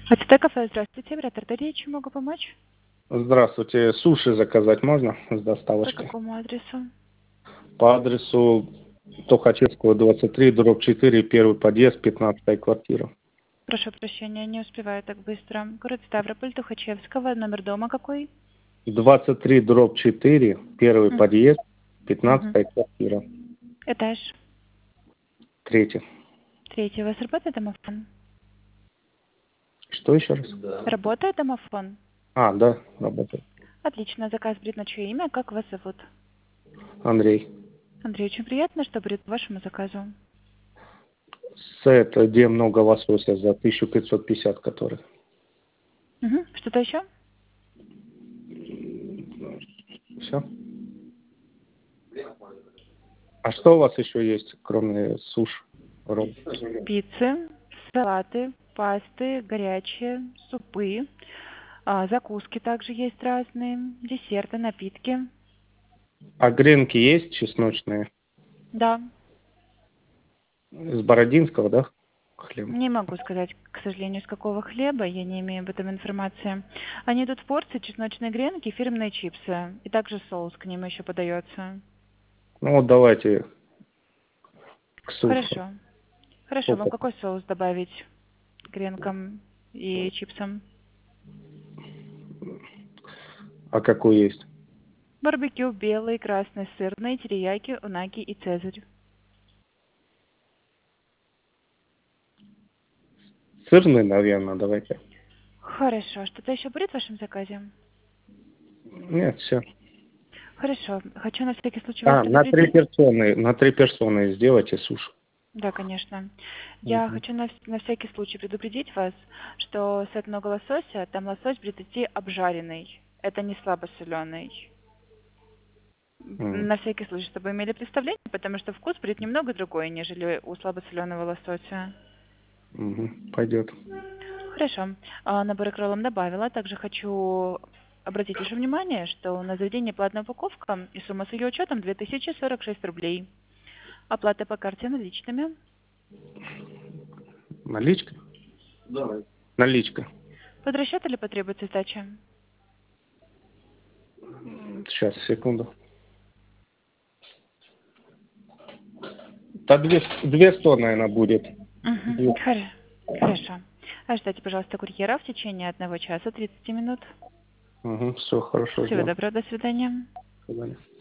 АТТ кафе, здравствуйте, оператор Дарья, чем могу помочь? Здравствуйте. Суши заказать можно с По доставочкой? какому адресу? По адресу Тухачевского, 23, дробь 4, первый подъезд, 15 квартира. Прошу прощения, не успеваю так быстро. Город Ставрополь, Тухачевского, номер дома какой? 23, дробь 4, первый подъезд, 15 Угу. квартира. Этаж. Третий. Третий. У вас работает домофон? Что еще раз? Работает домофон? Да, работает. Отлично, заказ будет на чье имя, как вас зовут? Андрей. Андрей, очень приятно, что будет по вашему заказу. Сет, где много лосося, за 1550, который. Угу. Что-то еще? Все. А что у вас еще есть, кроме суш? Ролл? Пиццы, салаты, пасты, горячие, супы, закуски также есть разные, десерты, напитки. А гренки есть чесночные? Да, С Бородинского, да? Хлеб. не могу сказать, к сожалению, с какого хлеба, я не имею об этом информации. Они идут в порции, чесночные гренки, фирменные чипсы. И также соус к ним еще подается. Ну вот давайте к сушу. Хорошо. Хорошо, вам Сколько? какой соус добавить к гренкам и чипсам? А какой есть? Барбекю, белый, красный, сырный, терияки, унаги и цезарь. Сырный, наверное, давайте. Хорошо. Что-то еще будет в вашем заказе? Нет, все. Хорошо. Хочу на всякий случай вас На 3 предупредить. персоны, на 3 персоны сделайте суши. Да, конечно. Я Мгм. хочу на всякий случай предупредить вас, что сет много лосося, там лосось будет идти обжаренный. Это не слабосоленый. М, На всякий случай, чтобы вы имели представление, потому что вкус будет немного другой, нежели у слабосоленого лосося. Пойдет. Хорошо. Набор икр вам добавила. Также хочу обратить ваше внимание, что на заведение платная упаковка и сумма с ее учетом 2046 рублей. Оплата по карте наличными. Наличка? Давай. Наличка. Под расчет или потребуется сдача? Сейчас, секунду. Да 200, наверное, будет. Угу. Хорошо. Ожидайте, пожалуйста, курьера в течение 1 часа 30 минут. Все хорошо, Всего ждем. доброго, до свидания. До свидания.